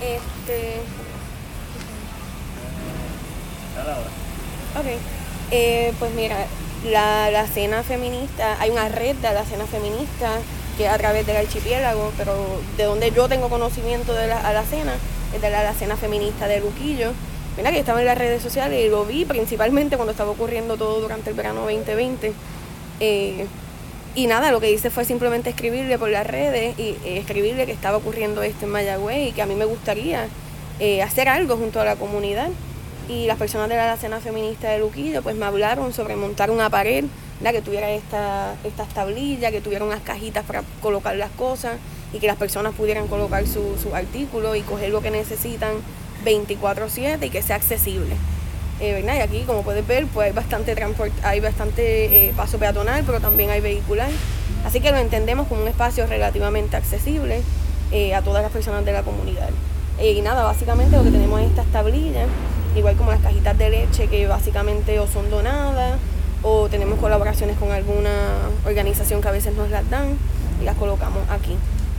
Este, ok. Pues mira, la cena feminista, hay una red de la cena feminista que a través del archipiélago, pero de donde yo tengo conocimiento de la alacena, es de la alacena feminista de Luquillo. Mira que estaba en las redes sociales y lo vi principalmente cuando estaba ocurriendo todo durante el verano 2020. Y nada, lo que hice fue simplemente escribirle por las redes y escribirle que estaba ocurriendo esto en Mayagüez y que a mí me gustaría hacer algo junto a la comunidad. Y las personas de la alacena feminista de Luquillo pues me hablaron sobre montar una pared, ¿verdad? Que tuviera estas tablillas, que tuviera unas cajitas para colocar las cosas y que las personas pudieran colocar sus artículos y coger lo que necesitan 24/7 y que sea accesible. ¿Verdad? Y aquí, como puedes ver, pues hay bastante paso peatonal, pero también hay vehicular. Así que lo entendemos como un espacio relativamente accesible a todas las personas de la comunidad. Y nada, básicamente lo que tenemos es estas tablillas, igual como las cajitas de leche que básicamente o son donadas o tenemos colaboraciones con alguna organización que a veces nos las dan y las colocamos aquí.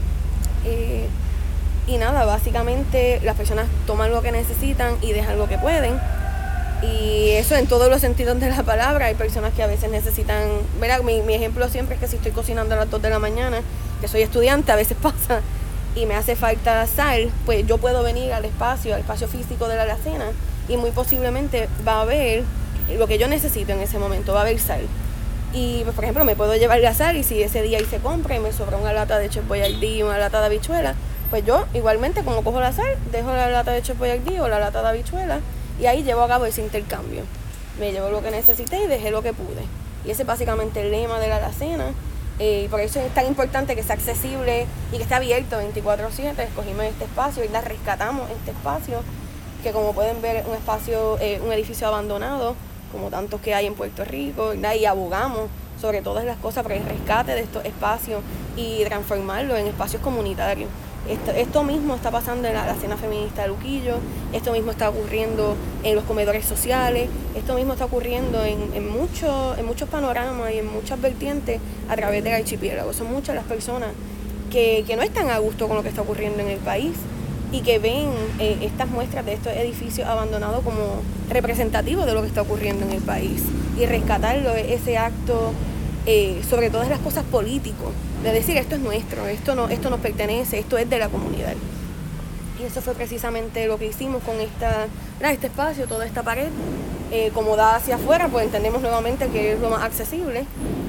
Y nada, básicamente las personas toman lo que necesitan y dejan lo que pueden. Y eso en todos los sentidos de la palabra. Hay personas que a veces necesitan, ¿verdad? Mi ejemplo siempre es que si estoy cocinando a las 2 de la mañana, que soy estudiante, a veces pasa, y me hace falta sal, pues yo puedo venir al espacio físico de la alacena y muy posiblemente va a haber lo que yo necesito en ese momento, va a haber sal. Y pues, por ejemplo, me puedo llevar la sal y si ese día hice compra y me sobra una lata de Chef Boyardee y una lata de habichuela, pues yo igualmente como cojo la sal, dejo la lata de Chef Boyardee o la lata de habichuela y ahí llevo a cabo ese intercambio. Me llevo lo que necesité y dejé lo que pude. Y ese es básicamente el lema de la alacena. Y por eso es tan importante que sea accesible y que esté abierto 24/7. Escogimos este espacio y rescatamos este espacio, que como pueden ver es un espacio, un edificio abandonado, como tantos que hay en Puerto Rico, ¿verdad? Y abogamos sobre todas las cosas para el rescate de estos espacios y transformarlos en espacios comunitarios. Esto mismo está pasando en la alacena feminista de Luquillo, esto mismo está ocurriendo en los comedores sociales, esto mismo está ocurriendo en muchos panoramas y en muchas vertientes a través del archipiélago. Son muchas las personas que no están a gusto con lo que está ocurriendo en el país y que ven estas muestras de estos edificios abandonados como representativos de lo que está ocurriendo en el país. Y rescatarlo, ese acto, sobre todas las cosas políticos, de decir esto es nuestro, esto nos pertenece, esto es de la comunidad. Y eso fue precisamente lo que hicimos con este espacio, toda esta pared, como da hacia afuera, pues entendemos nuevamente que es lo más accesible,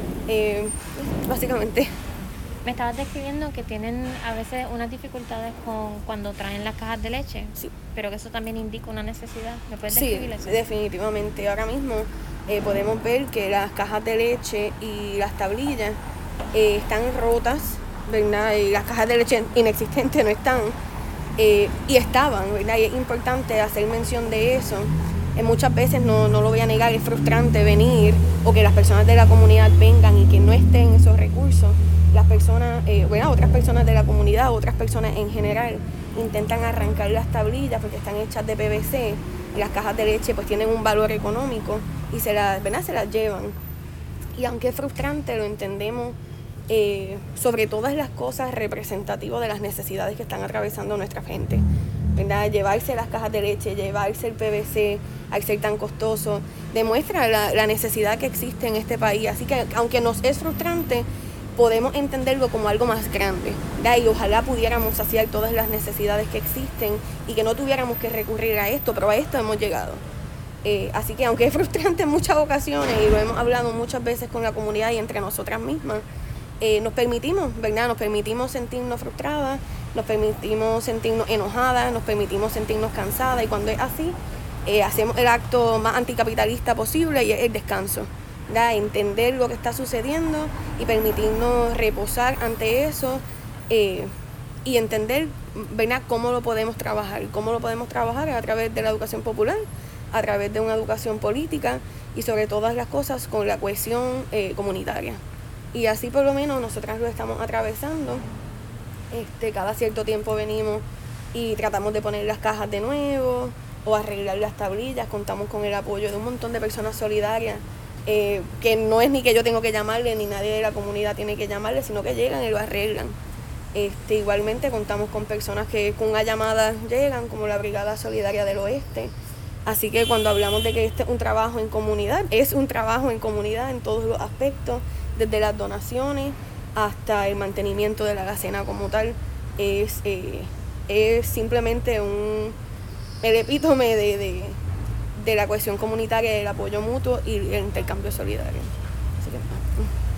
básicamente. Me estabas describiendo que tienen a veces unas dificultades cuando traen las cajas de leche, Sí. Pero que eso también indica una necesidad. ¿Me puedes Sí, describir eso? definitivamente. Ahora mismo podemos ver que las cajas de leche y las tablillas están rotas, ¿verdad? Y las cajas de leche inexistentes no están, y estaban, ¿verdad? Y es importante hacer mención de eso. Muchas veces, no lo voy a negar, es frustrante venir o que las personas de la comunidad vengan y que no estén esos recursos. Las personas, otras personas de la comunidad, otras personas en general, intentan arrancar las tablillas porque están hechas de PVC y las cajas de leche pues tienen un valor económico y se las llevan. Y aunque es frustrante, lo entendemos, sobre todas las cosas representativo de las necesidades que están atravesando nuestra gente, ¿verdad? Llevarse las cajas de leche, llevarse el PVC al ser tan costoso, demuestra la necesidad que existe en este país. Así que aunque nos es frustrante, podemos entenderlo como algo más grande, ¿verdad? Y ojalá pudiéramos saciar todas las necesidades que existen y que no tuviéramos que recurrir a esto, pero a esto hemos llegado. Así que aunque es frustrante en muchas ocasiones y lo hemos hablado muchas veces con la comunidad y entre nosotras mismas, nos permitimos, ¿verdad? Nos permitimos sentirnos frustradas, nos permitimos sentirnos enojadas, nos permitimos sentirnos cansadas y cuando es así, hacemos el acto más anticapitalista posible y es el descanso. ¿Verdad? Entender lo que está sucediendo y permitirnos reposar ante eso y entender, ¿verdad? Cómo lo podemos trabajar a través de la educación popular, a través de una educación política y sobre todas las cosas con la cohesión comunitaria. Y así por lo menos nosotras lo estamos atravesando. Cada cierto tiempo venimos y tratamos de poner las cajas de nuevo o arreglar las tablillas. Contamos con el apoyo de un montón de personas solidarias, que no es ni que yo tengo que llamarle, ni nadie de la comunidad tiene que llamarle, sino que llegan y lo arreglan. Igualmente contamos con personas que con una llamada llegan, como la Brigada Solidaria del Oeste. Así que cuando hablamos de que este es un trabajo en comunidad, es un trabajo en comunidad en todos los aspectos, desde las donaciones hasta el mantenimiento de la alacena como tal. Es simplemente el epítome de la cohesión comunitaria, el apoyo mutuo y el intercambio solidario. Así que,